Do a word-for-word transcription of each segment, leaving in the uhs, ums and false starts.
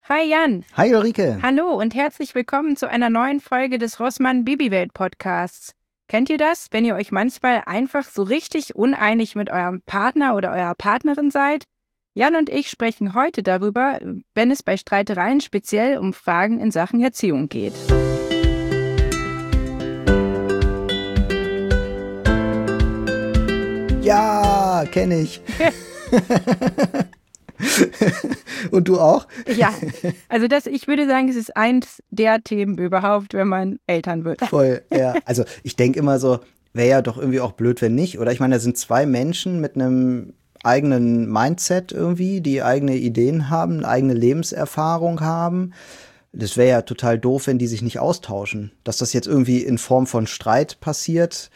Hi Jan. Hi Ulrike. Hallo und herzlich willkommen zu einer neuen Folge des Rossmann Babywelt Podcasts. Kennt ihr das, wenn ihr euch manchmal einfach so richtig uneinig mit eurem Partner oder eurer Partnerin seid? Jan und ich sprechen heute darüber, wenn es bei Streitereien speziell um Fragen in Sachen Erziehung geht. Ja, kenne ich. Und du auch? Ja, also das, ich würde sagen, es ist eins der Themen überhaupt, wenn man Eltern wird. Voll, ja. Also ich denke immer so, wäre ja doch irgendwie auch blöd, wenn nicht. Oder ich meine, da sind zwei Menschen mit einem eigenen Mindset irgendwie, die eigene Ideen haben, eine eigene Lebenserfahrung haben. Das wäre ja total doof, wenn die sich nicht austauschen. Dass das jetzt irgendwie in Form von Streit passiert,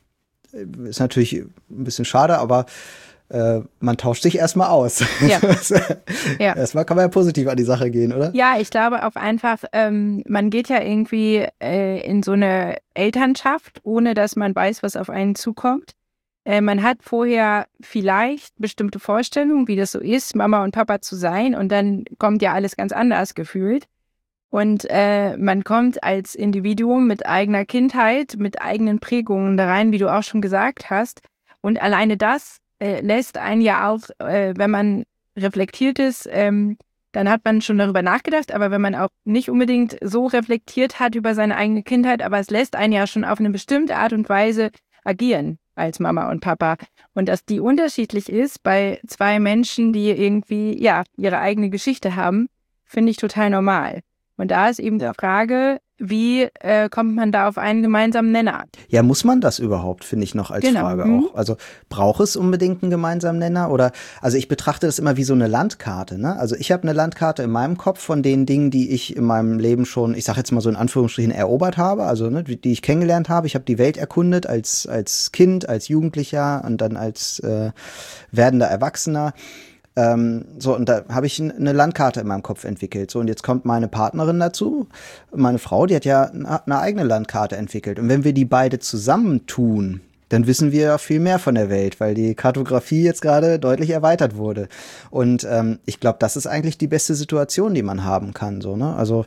ist natürlich ein bisschen schade, aber äh, man tauscht sich erstmal aus. Ja. Ja. Erstmal kann man ja positiv an die Sache gehen, oder? Ja, ich glaube auch einfach, ähm, man geht ja irgendwie äh, in so eine Elternschaft, ohne dass man weiß, was auf einen zukommt. Äh, man hat vorher vielleicht bestimmte Vorstellungen, wie das so ist, Mama und Papa zu sein, und dann kommt ja alles ganz anders gefühlt. Und äh, man kommt als Individuum mit eigener Kindheit, mit eigenen Prägungen da rein, wie du auch schon gesagt hast. Und alleine das äh, lässt einen ja auch, äh, wenn man reflektiert ist, ähm, dann hat man schon darüber nachgedacht. Aber wenn man auch nicht unbedingt so reflektiert hat über seine eigene Kindheit, aber es lässt einen ja schon auf eine bestimmte Art und Weise agieren als Mama und Papa. Und dass die unterschiedlich ist bei zwei Menschen, die irgendwie ja ihre eigene Geschichte haben, finde ich total normal. Und da ist eben die Frage, wie äh, kommt man da auf einen gemeinsamen Nenner? Ja, muss man das überhaupt, finde ich noch als Genau. Frage Mhm. auch. Also braucht es unbedingt einen gemeinsamen Nenner? Oder, also ich betrachte das immer wie so eine Landkarte, ne? Also ich habe eine Landkarte in meinem Kopf von den Dingen, die ich in meinem Leben schon, ich sage jetzt mal so in Anführungsstrichen, erobert habe, also ne, die, die ich kennengelernt habe. Ich habe die Welt erkundet als, als Kind, als Jugendlicher und dann als äh, werdender Erwachsener. Ähm, so, und da habe ich eine Landkarte in meinem Kopf entwickelt. So, und jetzt kommt meine Partnerin dazu, meine Frau, die hat ja eine eigene Landkarte entwickelt. Und wenn wir die beide zusammentun, dann wissen wir ja viel mehr von der Welt, weil die Kartografie jetzt gerade deutlich erweitert wurde. Und ähm, ich glaube, das ist eigentlich die beste Situation, die man haben kann. So, ne? Also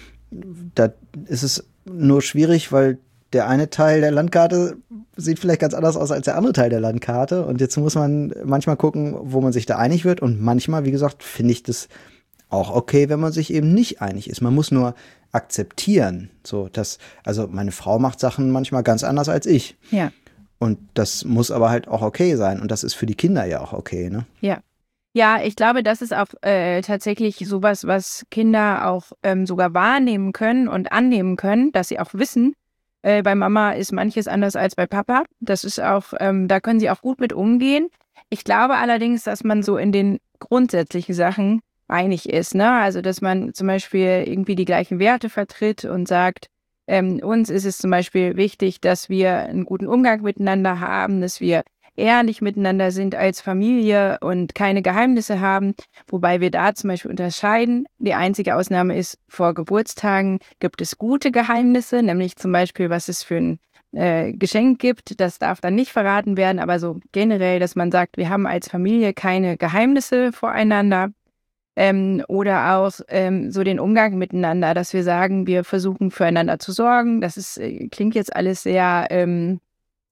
da ist es nur schwierig, weil der eine Teil der Landkarte sieht vielleicht ganz anders aus als der andere Teil der Landkarte. Und jetzt muss man manchmal gucken, wo man sich da einig wird. Und manchmal, wie gesagt, finde ich das auch okay, wenn man sich eben nicht einig ist. Man muss nur akzeptieren, so dass, also meine Frau macht Sachen manchmal ganz anders als ich. Ja. Und das muss aber halt auch okay sein. Und das ist für die Kinder ja auch okay, ne? Ja. Ja, ich glaube, das ist auch äh, tatsächlich sowas, was Kinder auch ähm, sogar wahrnehmen können und annehmen können, dass sie auch wissen, Äh, bei Mama ist manches anders als bei Papa. Das ist auch, ähm, da können sie auch gut mit umgehen. Ich glaube allerdings, dass man so in den grundsätzlichen Sachen einig ist, ne? Also, dass man zum Beispiel irgendwie die gleichen Werte vertritt und sagt, ähm, uns ist es zum Beispiel wichtig, dass wir einen guten Umgang miteinander haben, dass wir ehrlich miteinander sind als Familie und keine Geheimnisse haben, wobei wir da zum Beispiel unterscheiden. Die einzige Ausnahme ist, vor Geburtstagen gibt es gute Geheimnisse, nämlich zum Beispiel, was es für ein äh, Geschenk gibt. Das darf dann nicht verraten werden, aber so generell, dass man sagt, wir haben als Familie keine Geheimnisse voreinander. Ähm, oder auch ähm, so den Umgang miteinander, dass wir sagen, wir versuchen füreinander zu sorgen. Das ist, äh, klingt jetzt alles sehr ähm,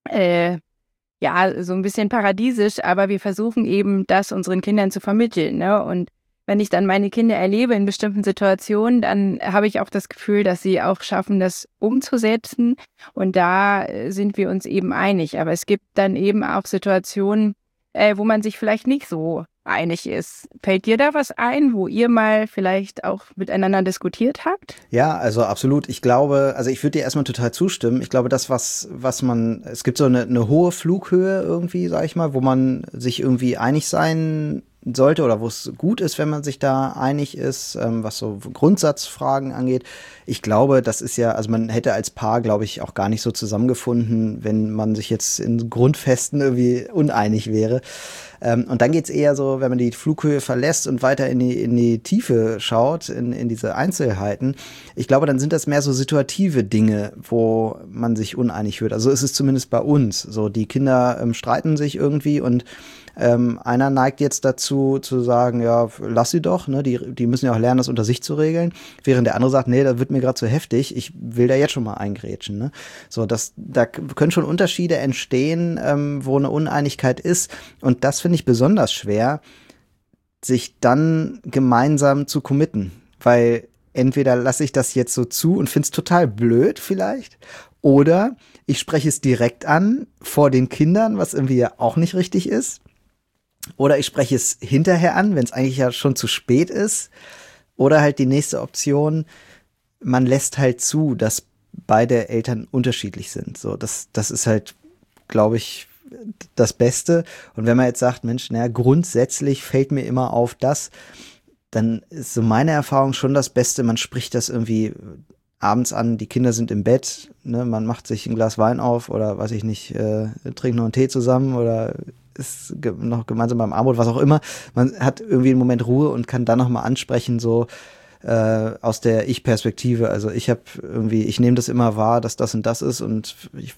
äh, ja, so ein bisschen paradiesisch, aber wir versuchen eben, das unseren Kindern zu vermitteln, ne? Und wenn ich dann meine Kinder erlebe in bestimmten Situationen, dann habe ich auch das Gefühl, dass sie auch schaffen, das umzusetzen. Und da äh, sind wir uns eben einig. Aber es gibt dann eben auch Situationen, äh, wo man sich vielleicht nicht so einig ist. Fällt dir da was ein, wo ihr mal vielleicht auch miteinander diskutiert habt? Ja, also absolut. Ich glaube, also ich würde dir erstmal total zustimmen. Ich glaube, das, was, was man, es gibt so eine, eine hohe Flughöhe irgendwie, sag ich mal, wo man sich irgendwie einig sein sollte oder wo es gut ist, wenn man sich da einig ist, ähm, was so Grundsatzfragen angeht. Ich glaube, das ist ja, also man hätte als Paar, glaube ich, auch gar nicht so zusammengefunden, wenn man sich jetzt in Grundfesten irgendwie uneinig wäre. Ähm, und dann geht's eher so, wenn man die Flughöhe verlässt und weiter in die, in die Tiefe schaut, in, in diese Einzelheiten. Ich glaube, dann sind das mehr so situative Dinge, wo man sich uneinig wird. Also ist es zumindest bei uns so. Die Kinder ähm, streiten sich irgendwie und Ähm, einer neigt jetzt dazu zu sagen, ja, lass sie doch, ne? die, die müssen ja auch lernen, das unter sich zu regeln, während der andere sagt, nee, das wird mir gerade zu heftig, ich will da jetzt schon mal eingrätschen. Ne? So, das, da können schon Unterschiede entstehen, ähm, wo eine Uneinigkeit ist, und das finde ich besonders schwer, sich dann gemeinsam zu committen, weil entweder lasse ich das jetzt so zu und finde es total blöd vielleicht, oder ich spreche es direkt an vor den Kindern, was irgendwie ja auch nicht richtig ist, oder ich spreche es hinterher an, wenn es eigentlich ja schon zu spät ist, oder halt die nächste Option, man lässt halt zu, dass beide Eltern unterschiedlich sind. So, das, das ist halt, glaube ich, das Beste. Und wenn man jetzt sagt, Mensch, naja, grundsätzlich fällt mir immer auf das, dann ist so meine Erfahrung schon das Beste, man spricht das irgendwie abends an, die Kinder sind im Bett, ne, man macht sich ein Glas Wein auf oder weiß ich nicht, äh, trinkt noch einen Tee zusammen oder ist ge- noch gemeinsam beim Abendbrot, was auch immer. Man hat irgendwie einen Moment Ruhe und kann dann nochmal ansprechen, so äh, aus der Ich-Perspektive. Also ich habe irgendwie, ich nehme das immer wahr, dass das und das ist, und ich,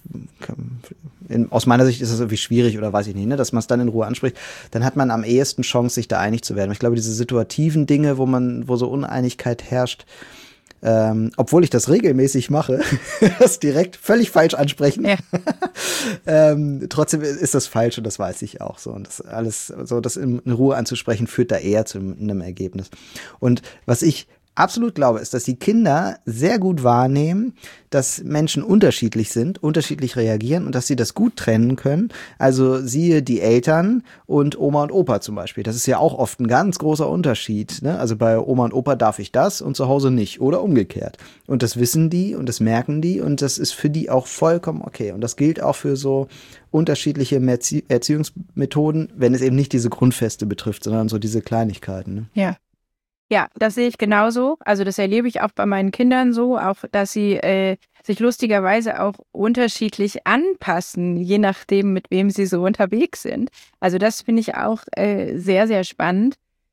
in, aus meiner Sicht ist es irgendwie schwierig oder weiß ich nicht, ne, dass man es dann in Ruhe anspricht. Dann hat man am ehesten Chance, sich da einig zu werden. Ich glaube, diese situativen Dinge, wo man, wo so Uneinigkeit herrscht, Ähm, obwohl ich das regelmäßig mache, das direkt völlig falsch ansprechen. Ja. ähm, trotzdem ist das falsch, und das weiß ich auch so. Und das alles, so das in, in Ruhe anzusprechen, führt da eher zu einem Ergebnis. Und was ich absolut glaube, ist, dass die Kinder sehr gut wahrnehmen, dass Menschen unterschiedlich sind, unterschiedlich reagieren und dass sie das gut trennen können. Also siehe die Eltern und Oma und Opa zum Beispiel. Das ist ja auch oft ein ganz großer Unterschied. Ne? Also bei Oma und Opa darf ich das und zu Hause nicht oder umgekehrt. Und das wissen die und das merken die, und das ist für die auch vollkommen okay. Und das gilt auch für so unterschiedliche Erzie- Erziehungsmethoden, wenn es eben nicht diese Grundfeste betrifft, sondern so diese Kleinigkeiten. Ne? Ja. Ja, das sehe ich genauso. Also das erlebe ich auch bei meinen Kindern so, auch dass sie äh, sich lustigerweise auch unterschiedlich anpassen, je nachdem, mit wem sie so unterwegs sind. Also das finde ich auch äh, sehr, sehr spannend.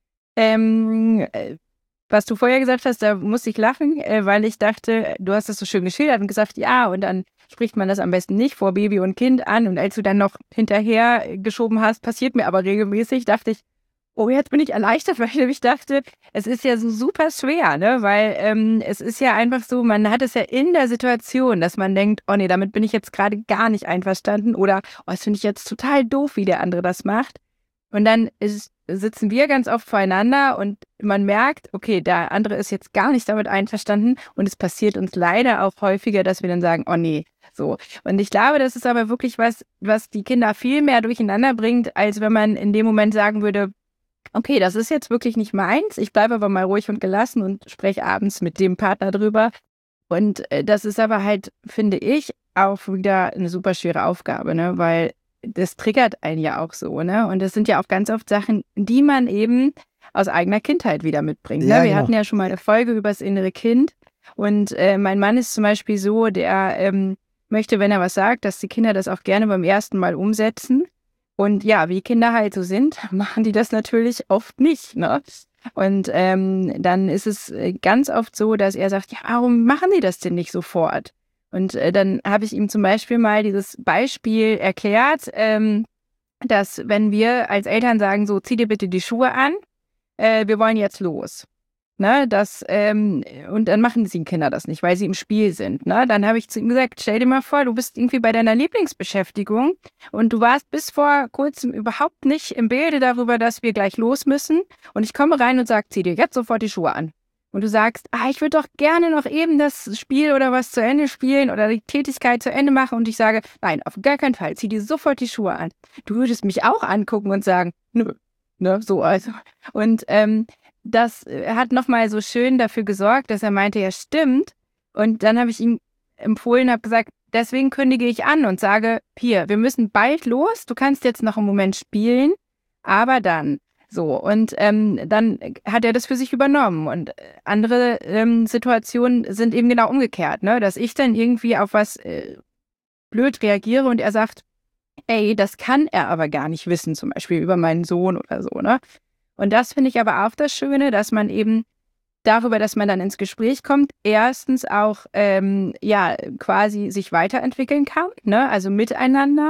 Ähm, äh, was du vorher gesagt hast, da musste ich lachen, äh, weil ich dachte, du hast das so schön geschildert und gesagt, ja, und dann spricht man das am besten nicht vor Baby und Kind an. Und als du dann noch hinterher geschoben hast, passiert mir aber regelmäßig, dachte ich, oh, jetzt bin ich erleichtert, weil ich dachte, es ist ja so super schwer, ne? Weil ähm, es ist ja einfach so, man hat es ja in der Situation, dass man denkt, oh nee, damit bin ich jetzt gerade gar nicht einverstanden, oder oh, das finde ich jetzt total doof, wie der andere das macht. Und dann ist, sitzen wir ganz oft voreinander und man merkt, okay, der andere ist jetzt gar nicht damit einverstanden, und es passiert uns leider auch häufiger, dass wir dann sagen, oh nee, so. Und ich glaube, das ist aber wirklich was, was die Kinder viel mehr durcheinander bringt, als wenn man in dem Moment sagen würde, okay, das ist jetzt wirklich nicht meins, ich bleibe aber mal ruhig und gelassen und spreche abends mit dem Partner drüber. Und äh, das ist aber halt, finde ich, auch wieder eine super schwere Aufgabe, ne? Weil das triggert einen ja auch so, ne? Und das sind ja auch ganz oft Sachen, die man eben aus eigener Kindheit wieder mitbringt. Ne? Ja, Wir genau. hatten ja schon mal eine Folge über das innere Kind, und äh, mein Mann ist zum Beispiel so, der ähm, möchte, wenn er was sagt, dass die Kinder das auch gerne beim ersten Mal umsetzen. Und ja, wie Kinder halt so sind, machen die das natürlich oft nicht, ne? Und ähm, dann ist es ganz oft so, dass er sagt, ja, warum machen die das denn nicht sofort? Und äh, dann habe ich ihm zum Beispiel mal dieses Beispiel erklärt, ähm, dass wenn wir als Eltern sagen, so, zieh dir bitte die Schuhe an, äh, wir wollen jetzt los. Ne, das, ähm, und dann machen die Kinder das nicht, weil sie im Spiel sind. Ne? Dann habe ich zu ihm gesagt, stell dir mal vor, du bist irgendwie bei deiner Lieblingsbeschäftigung und du warst bis vor kurzem überhaupt nicht im Bilde darüber, dass wir gleich los müssen. Und ich komme rein und sage, zieh dir jetzt sofort die Schuhe an. Und du sagst, ah, ich würde doch gerne noch eben das Spiel oder was zu Ende spielen oder die Tätigkeit zu Ende machen. Und ich sage, nein, auf gar keinen Fall, zieh dir sofort die Schuhe an. Du würdest mich auch angucken und sagen, nö, ne, so also. Und ähm, das hat nochmal so schön dafür gesorgt, dass er meinte, ja stimmt. Und dann habe ich ihm empfohlen, habe gesagt, deswegen kündige ich an und sage, hier, wir müssen bald los, du kannst jetzt noch einen Moment spielen, aber dann. So, und ähm, dann hat er das für sich übernommen. Und andere ähm, Situationen sind eben genau umgekehrt, ne? Dass ich dann irgendwie auf was äh, blöd reagiere und er sagt, ey, das kann er aber gar nicht wissen, zum Beispiel über meinen Sohn oder so, ne? Und das finde ich aber auch das Schöne, dass man eben darüber, dass man dann ins Gespräch kommt, erstens auch ähm, ja quasi sich weiterentwickeln kann, ne? Also miteinander,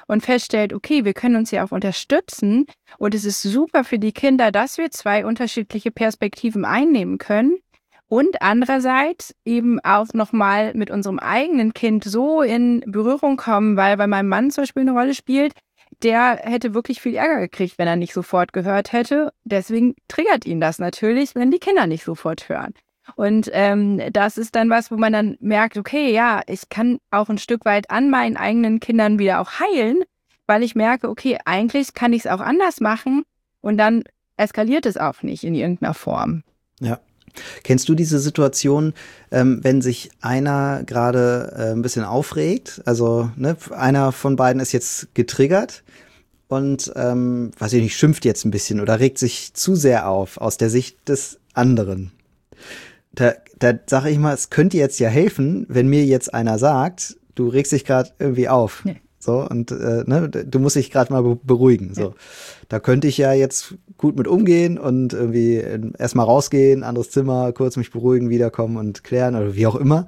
und feststellt, okay, wir können uns ja auch unterstützen und es ist super für die Kinder, dass wir zwei unterschiedliche Perspektiven einnehmen können und andererseits eben auch nochmal mit unserem eigenen Kind so in Berührung kommen, weil bei meinem Mann zum Beispiel eine Rolle spielt, der hätte wirklich viel Ärger gekriegt, wenn er nicht sofort gehört hätte. Deswegen triggert ihn das natürlich, wenn die Kinder nicht sofort hören. Und ähm, das ist dann was, wo man dann merkt, okay, ja, ich kann auch ein Stück weit an meinen eigenen Kindern wieder auch heilen, weil ich merke, okay, eigentlich kann ich es auch anders machen und dann eskaliert es auch nicht in irgendeiner Form. Ja. Kennst du diese Situation, ähm, wenn sich einer gerade äh, ein bisschen aufregt? Also ne, einer von beiden ist jetzt getriggert und, ähm, weiß ich nicht, schimpft jetzt ein bisschen oder regt sich zu sehr auf aus der Sicht des anderen. Da, da sage ich mal, es könnte jetzt ja helfen, wenn mir jetzt einer sagt, du regst dich gerade irgendwie auf. Nee. So, und äh, ne, du musst dich gerade mal beruhigen. So. Ja. Da könnte ich ja jetzt gut mit umgehen und irgendwie erstmal rausgehen, anderes Zimmer, kurz mich beruhigen, wiederkommen und klären oder wie auch immer.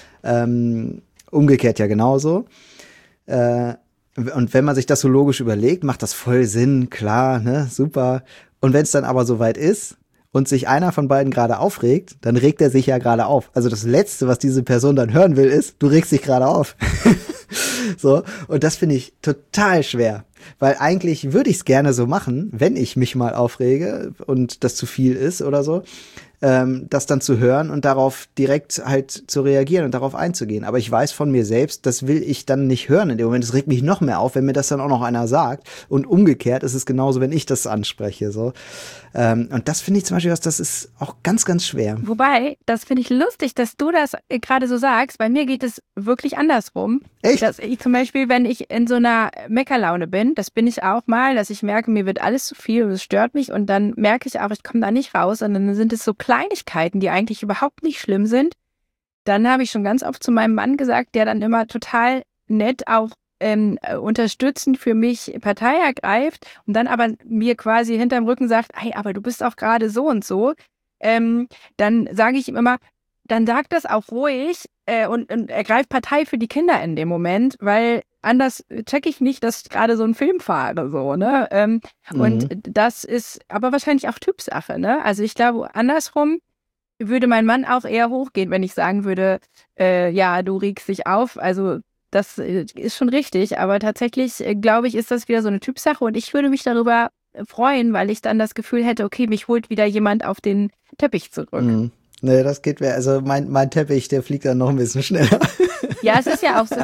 Ähm, umgekehrt ja genauso. Äh, und wenn man sich das so logisch überlegt, macht das voll Sinn, klar, ne, super. Und wenn es dann aber soweit ist und sich einer von beiden gerade aufregt, dann regt er sich ja gerade auf. Also das Letzte, was diese Person dann hören will, ist, du regst dich gerade auf. So, und das finde ich total schwer, weil eigentlich würde ich es gerne so machen, wenn ich mich mal aufrege und das zu viel ist oder so, ähm, das dann zu hören und darauf direkt halt zu reagieren und darauf einzugehen. Aber ich weiß von mir selbst, das will ich dann nicht hören in dem Moment. Es regt mich noch mehr auf, wenn mir das dann auch noch einer sagt. Und umgekehrt ist es genauso, wenn ich das anspreche. So. Ähm, und das finde ich zum Beispiel, das ist auch ganz, ganz schwer. Wobei, das finde ich lustig, dass du das gerade so sagst. Bei mir geht es wirklich andersrum. Echt? Dass ich zum Beispiel, wenn ich in so einer Meckerlaune bin, das bin ich auch mal, dass ich merke, mir wird alles zu viel und es stört mich und dann merke ich auch, ich komme da nicht raus und dann sind es so Kleinigkeiten, die eigentlich überhaupt nicht schlimm sind. Dann habe ich schon ganz oft zu meinem Mann gesagt, der dann immer total nett auch ähm, unterstützend für mich Partei ergreift und dann aber mir quasi hinterm Rücken sagt, hey, aber du bist auch gerade so und so. Ähm, dann sage ich ihm immer, dann sag das auch ruhig äh, und, und ergreift Partei für die Kinder in dem Moment, weil anders checke ich nicht, dass ich gerade so einen Film fahre, so, ne? Ähm, mhm. Und das ist aber wahrscheinlich auch Typsache, ne? Also ich glaube, andersrum würde mein Mann auch eher hochgehen, wenn ich sagen würde, äh, ja, du regst dich auf. Also das ist schon richtig, aber tatsächlich, äh, glaube ich, ist das wieder so eine Typsache und ich würde mich darüber freuen, weil ich dann das Gefühl hätte, okay, mich holt wieder jemand auf den Teppich zurück. Mhm. Nee, das geht mir, also mein, mein Teppich, der fliegt dann noch ein bisschen schneller. Ja, es ist ja auch so,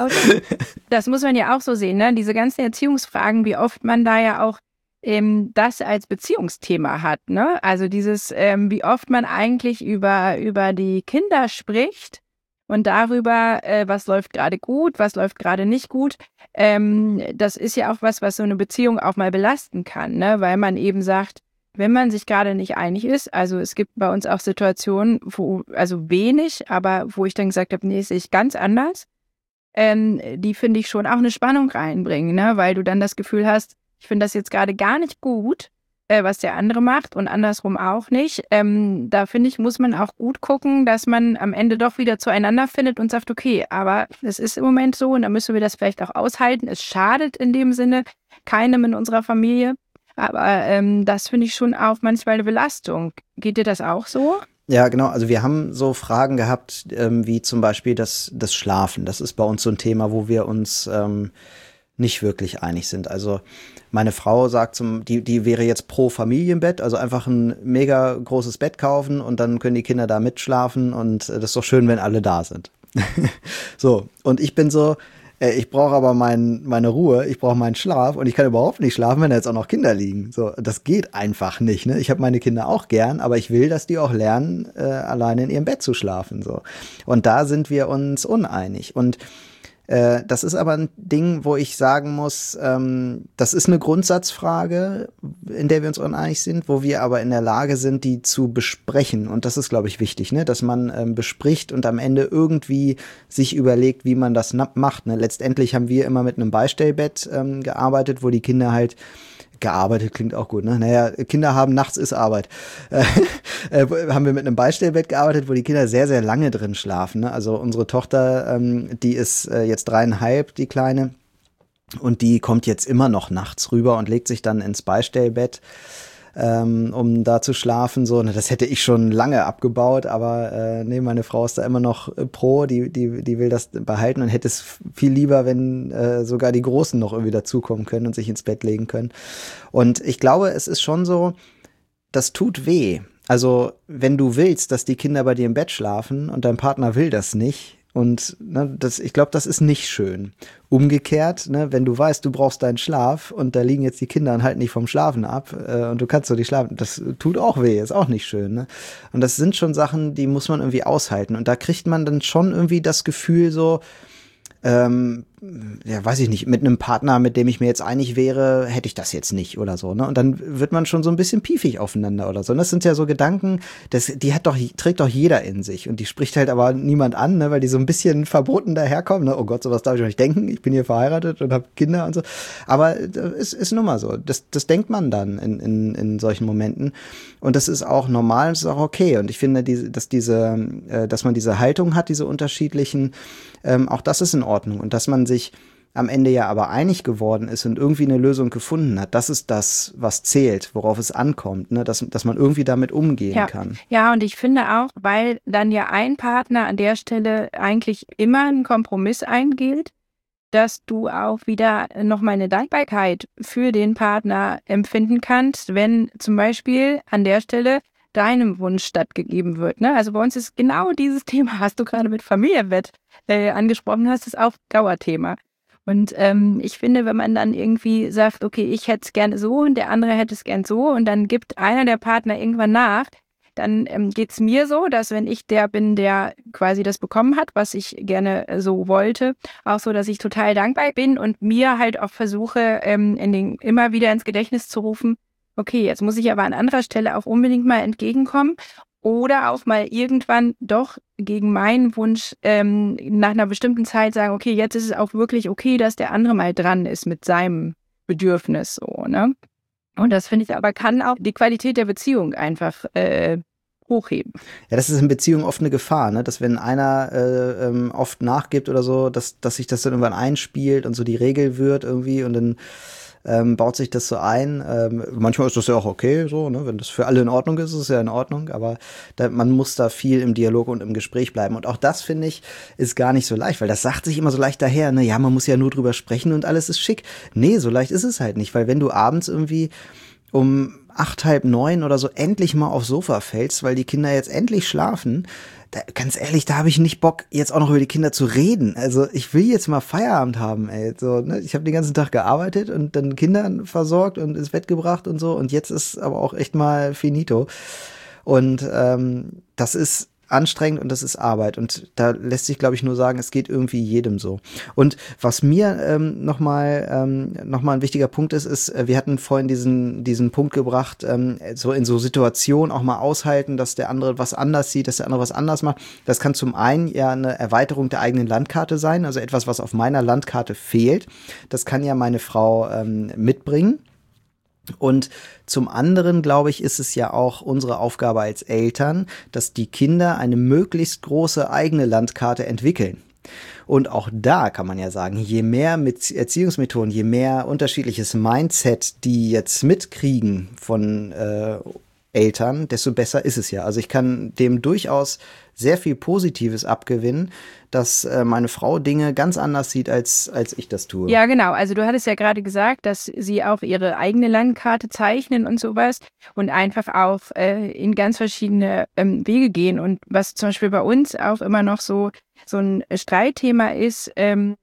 das muss man ja auch so sehen, ne? Diese ganzen Erziehungsfragen, wie oft man da ja auch ähm, das als Beziehungsthema hat, ne? Also dieses, ähm, wie oft man eigentlich über, über die Kinder spricht und darüber, äh, was läuft gerade gut, was läuft gerade nicht gut. Ähm, das ist ja auch was, was so eine Beziehung auch mal belasten kann, ne? Weil man eben sagt, wenn man sich gerade nicht einig ist, also es gibt bei uns auch Situationen, wo, also wenig, aber wo ich dann gesagt habe, nee, sehe ich ganz anders, ähm, die finde ich schon auch eine Spannung reinbringen, ne? Weil du dann das Gefühl hast, ich finde das jetzt gerade gar nicht gut, äh, was der andere macht und andersrum auch nicht. Ähm, da finde ich, muss man auch gut gucken, dass man am Ende doch wieder zueinander findet und sagt, okay, aber es ist im Moment so und dann müssen wir das vielleicht auch aushalten. Es schadet in dem Sinne keinem in unserer Familie. Aber ähm, das finde ich schon auch manchmal eine Belastung. Geht dir das auch so? Ja, genau. Also wir haben so Fragen gehabt, ähm, wie zum Beispiel das, das Schlafen. Das ist bei uns so ein Thema, wo wir uns ähm, nicht wirklich einig sind. Also meine Frau sagt, zum, die, die wäre jetzt pro Familienbett, also einfach ein mega großes Bett kaufen und dann können die Kinder da mitschlafen und äh, das ist doch schön, wenn alle da sind. So, und ich bin so, ich brauche aber mein, meine Ruhe, ich brauche meinen Schlaf und ich kann überhaupt nicht schlafen, wenn da jetzt auch noch Kinder liegen. So, das geht einfach nicht. Ne? Ich habe meine Kinder auch gern, aber ich will, dass die auch lernen, äh, alleine in ihrem Bett zu schlafen. So. Und da sind wir uns uneinig. Und äh, das ist aber ein Ding, wo ich sagen muss, ähm, das ist eine Grundsatzfrage, in der wir uns uneinig sind, wo wir aber in der Lage sind, die zu besprechen. Und das ist, glaube ich, wichtig, ne? Dass man ähm, bespricht und am Ende irgendwie sich überlegt, wie man das macht. Ne? Letztendlich haben wir immer mit einem Beistellbett ähm, gearbeitet, wo die Kinder halt gearbeitet klingt auch gut, ne? Naja, Kinder haben, nachts ist Arbeit. Äh, äh, haben wir mit einem Beistellbett gearbeitet, wo die Kinder sehr, sehr lange drin schlafen. Ne? Also unsere Tochter, ähm, die ist äh, jetzt dreieinhalb, die Kleine. Und die kommt jetzt immer noch nachts rüber und legt sich dann ins Beistellbett, ähm, um da zu schlafen. So, das hätte ich schon lange abgebaut, aber äh, nee, meine Frau ist da immer noch äh, pro, die, die, die will das behalten und hätte es viel lieber, wenn äh, sogar die Großen noch irgendwie dazukommen können und sich ins Bett legen können. Und ich glaube, es ist schon so, das tut weh. Also, wenn du willst, dass die Kinder bei dir im Bett schlafen und dein Partner will das nicht, und ne, das, ich glaube, das ist nicht schön. Umgekehrt, ne, wenn du weißt, du brauchst deinen Schlaf und da liegen jetzt die Kinder und halten nicht vom Schlafen ab äh, und du kannst so nicht schlafen, das tut auch weh, ist auch nicht schön. Ne? Und das sind schon Sachen, die muss man irgendwie aushalten. Und da kriegt man dann schon irgendwie das Gefühl so, ähm, ja, weiß ich nicht, mit einem Partner, mit dem ich mir jetzt einig wäre, hätte ich das jetzt nicht oder so, ne? Und dann wird man schon so ein bisschen piefig aufeinander oder so. Und das sind ja so Gedanken, das, die hat doch, trägt doch jeder in sich und die spricht halt aber niemand an, ne? Weil die so ein bisschen verboten daherkommen, ne? Oh Gott, sowas darf ich doch nicht denken, ich bin hier verheiratet und habe Kinder und so. Aber es ist nun mal so, das, das denkt man dann in, in, in solchen Momenten und das ist auch normal und es ist auch okay. Und ich finde, die, dass diese, äh, dass man diese Haltung hat, diese unterschiedlichen, ähm, auch das ist in Ordnung und dass man sich am Ende ja aber einig geworden ist und irgendwie eine Lösung gefunden hat, das ist das, was zählt, worauf es ankommt, ne? dass, dass man irgendwie damit umgehen ja. kann. Ja, und ich finde auch, weil dann ja ein Partner an der Stelle eigentlich immer einen Kompromiss eingeht, dass du auch wieder nochmal eine Dankbarkeit für den Partner empfinden kannst, wenn zum Beispiel an der Stelle deinem Wunsch stattgegeben wird. Ne? Also bei uns ist genau dieses Thema, hast du gerade mit Familienbett äh, angesprochen hast, ist auch Dauerthema. Und ähm, ich finde, wenn man dann irgendwie sagt, okay, ich hätte es gerne so und der andere hätte es gern so und dann gibt einer der Partner irgendwann nach, dann ähm, geht es mir so, dass wenn ich der bin, der quasi das bekommen hat, was ich gerne äh, so wollte, auch so, dass ich total dankbar bin und mir halt auch versuche, ähm, in den, immer wieder ins Gedächtnis zu rufen, okay, jetzt muss ich aber an anderer Stelle auch unbedingt mal entgegenkommen oder auch mal irgendwann doch gegen meinen Wunsch ähm, nach einer bestimmten Zeit sagen, okay, jetzt ist es auch wirklich okay, dass der andere mal dran ist mit seinem Bedürfnis, so, ne? Und das finde ich aber kann auch die Qualität der Beziehung einfach äh, hochheben. Ja, das ist in Beziehungen oft eine Gefahr, ne? Dass wenn einer äh, ähm, oft nachgibt oder so, dass, dass sich das dann irgendwann einspielt und so die Regel wird irgendwie und dann ähm, baut sich das so ein. Ähm, manchmal ist das ja auch okay, so, ne? Wenn das für alle in Ordnung ist, ist es ja in Ordnung, aber da, man muss da viel im Dialog und im Gespräch bleiben. Und auch das, finde ich, ist gar nicht so leicht, weil das sagt sich immer so leicht daher, ne? Ja, man muss ja nur drüber sprechen und alles ist schick. Nee, so leicht ist es halt nicht, weil wenn du abends irgendwie um acht, halb neun oder so endlich mal aufs Sofa fällst, weil die Kinder jetzt endlich schlafen, da, ganz ehrlich, da habe ich nicht Bock, jetzt auch noch über die Kinder zu reden. Also ich will jetzt mal Feierabend haben, ey. So, ne? Ich habe den ganzen Tag gearbeitet und dann Kinder versorgt und ins Bett gebracht und so und jetzt ist aber auch echt mal finito. Und ähm, das ist anstrengend und das ist Arbeit. Und da lässt sich, glaube ich, nur sagen, es geht irgendwie jedem so. Und was mir ähm, nochmal ähm, noch mal ein wichtiger Punkt ist, ist, wir hatten vorhin diesen, diesen Punkt gebracht, ähm, so in so Situationen auch mal aushalten, dass der andere was anders sieht, dass der andere was anders macht. Das kann zum einen ja eine Erweiterung der eigenen Landkarte sein, also etwas, was auf meiner Landkarte fehlt. Das kann ja meine Frau ähm, mitbringen. Und zum anderen, glaube ich, ist es ja auch unsere Aufgabe als Eltern, dass die Kinder eine möglichst große eigene Landkarte entwickeln. Und auch da kann man ja sagen, je mehr mit Erziehungsmethoden, je mehr unterschiedliches Mindset die jetzt mitkriegen von äh, Eltern, desto besser ist es ja. Also ich kann dem durchaus sehr viel Positives abgewinnen, dass äh, meine Frau Dinge ganz anders sieht, als, als ich das tue. Ja, genau. Also du hattest ja gerade gesagt, dass sie auch ihre eigene Landkarte zeichnen und sowas und einfach auch äh, in ganz verschiedene ähm, Wege gehen. Und was zum Beispiel bei uns auch immer noch so, so ein Streitthema ist, ähm,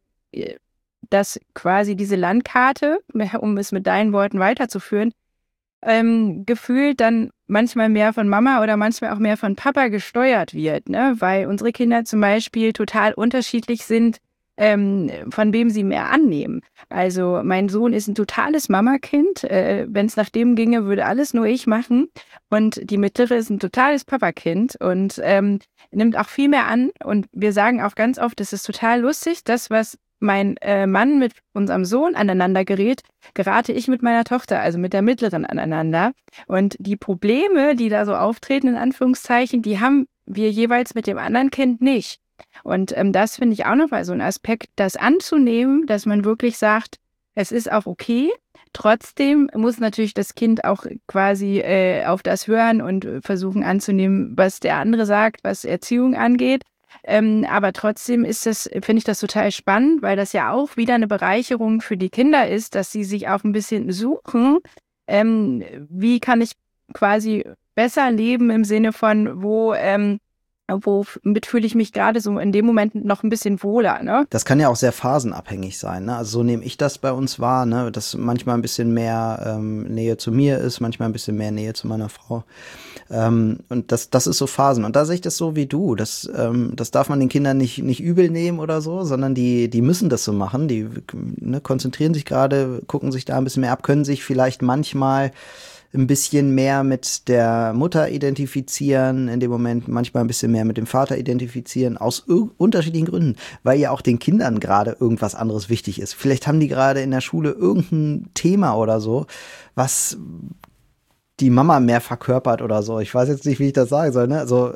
dass quasi diese Landkarte, um es mit deinen Worten weiterzuführen, ähm, gefühlt dann manchmal mehr von Mama oder manchmal auch mehr von Papa gesteuert wird, ne? Weil unsere Kinder zum Beispiel total unterschiedlich sind, ähm, von wem sie mehr annehmen. Also mein Sohn ist ein totales Mamakind. Äh, wenn es nach dem ginge, würde alles nur ich machen. Und die mittlere ist ein totales Papakind und ähm, nimmt auch viel mehr an. Und wir sagen auch ganz oft, das ist total lustig, das, was mein äh, Mann mit unserem Sohn aneinander gerät, gerate ich mit meiner Tochter, also mit der Mittleren aneinander. Und die Probleme, die da so auftreten, in Anführungszeichen, die haben wir jeweils mit dem anderen Kind nicht. Und ähm, das finde ich auch noch mal so ein Aspekt, das anzunehmen, dass man wirklich sagt, es ist auch okay. Trotzdem muss natürlich das Kind auch quasi äh, auf das hören und versuchen anzunehmen, was der andere sagt, was Erziehung angeht. Ähm, aber trotzdem ist das, finde ich das total spannend, weil das ja auch wieder eine Bereicherung für die Kinder ist, dass sie sich auch ein bisschen suchen, ähm, wie kann ich quasi besser leben im Sinne von, wo, ähm, womit fühle ich mich gerade so in dem Moment noch ein bisschen wohler, ne? Das kann ja auch sehr phasenabhängig sein, ne? Also so nehme ich das bei uns wahr, ne? Dass manchmal ein bisschen mehr ähm, Nähe zu mir ist, manchmal ein bisschen mehr Nähe zu meiner Frau. Ähm, und das, das ist so Phasen. Und da sehe ich das so wie du. Das, ähm, das darf man den Kindern nicht, nicht übel nehmen oder so, sondern die, die müssen das so machen. Die ne, konzentrieren sich gerade, gucken sich da ein bisschen mehr ab, können sich vielleicht manchmal ein bisschen mehr mit der Mutter identifizieren, in dem Moment manchmal ein bisschen mehr mit dem Vater identifizieren, aus ir- unterschiedlichen Gründen, weil ja auch den Kindern gerade irgendwas anderes wichtig ist. Vielleicht haben die gerade in der Schule irgendein Thema oder so, was die Mama mehr verkörpert oder so. Ich weiß jetzt nicht, wie ich das sagen soll, ne? Also,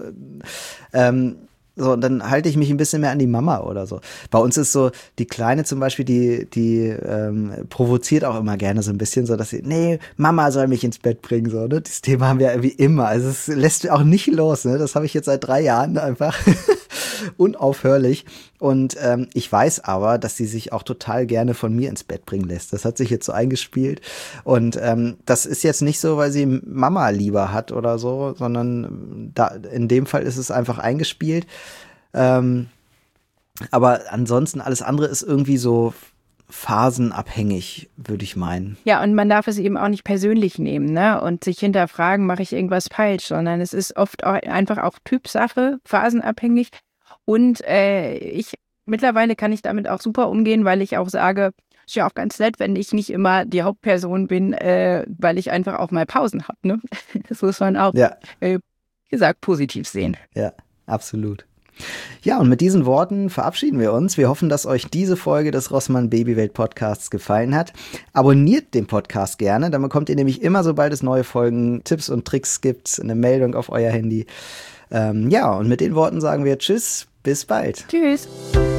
ähm, so, und dann halte ich mich ein bisschen mehr an die Mama oder so. Bei uns ist so, die Kleine zum Beispiel, die, die ähm, provoziert auch immer gerne so ein bisschen, so dass sie, nee, Mama soll mich ins Bett bringen, so, ne? Das Thema haben wir irgendwie immer. Also es lässt auch nicht los, ne? Das habe ich jetzt seit drei Jahren einfach unaufhörlich. Und ähm, ich weiß aber, dass sie sich auch total gerne von mir ins Bett bringen lässt. Das hat sich jetzt so eingespielt. Und ähm, das ist jetzt nicht so, weil sie Mama lieber hat oder so, sondern da, in dem Fall ist es einfach eingespielt. Ähm, aber ansonsten alles andere ist irgendwie so phasenabhängig, würde ich meinen. Ja, und man darf es eben auch nicht persönlich nehmen, ne? Und sich hinterfragen, mache ich irgendwas falsch, sondern es ist oft auch einfach auch Typsache, phasenabhängig. Und äh, ich mittlerweile kann ich damit auch super umgehen, weil ich auch sage, ist ja auch ganz nett, wenn ich nicht immer die Hauptperson bin, äh, weil ich einfach auch mal Pausen habe, ne? Das muss man auch, Ja. äh, wie gesagt, positiv sehen. Ja, absolut. Ja, und mit diesen Worten verabschieden wir uns. Wir hoffen, dass euch diese Folge des Rossmann Babywelt Podcasts gefallen hat. Abonniert den Podcast gerne, dann bekommt ihr nämlich immer, sobald es neue Folgen, Tipps und Tricks gibt, eine Meldung auf euer Handy. Ähm, ja, und mit den Worten sagen wir Tschüss, bis bald. Tschüss.